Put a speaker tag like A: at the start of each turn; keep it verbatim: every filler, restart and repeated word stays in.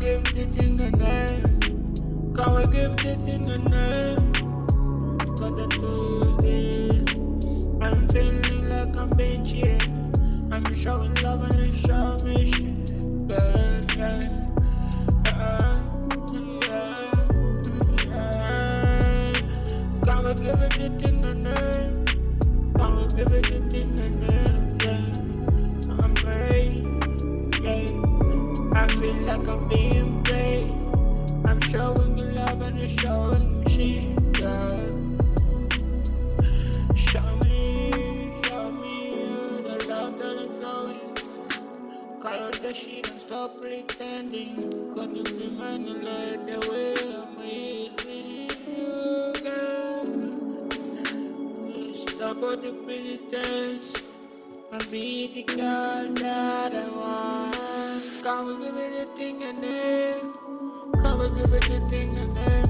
A: give the thing a name. Can we give the thing a name? Got the truth is, I'm feeling like I'm being cheated. I'm showing love and I'm showing shit. Girl, yeah. Uh, yeah, yeah. Can we give it the thing a name? Can we give it the thing a name? Yeah. I'm brave, yeah. I feel like I'm being brave. I'm showing you love and I'm showing you shit, girl. Show me, show me uh, the love that I'm showing. Call out the shit and stop pretending. Gonna be mine and let the way I'm with you, girl. Stop all the pretense and be the girl that I want. Can we give it a thing a name? Can we give it a thing a name?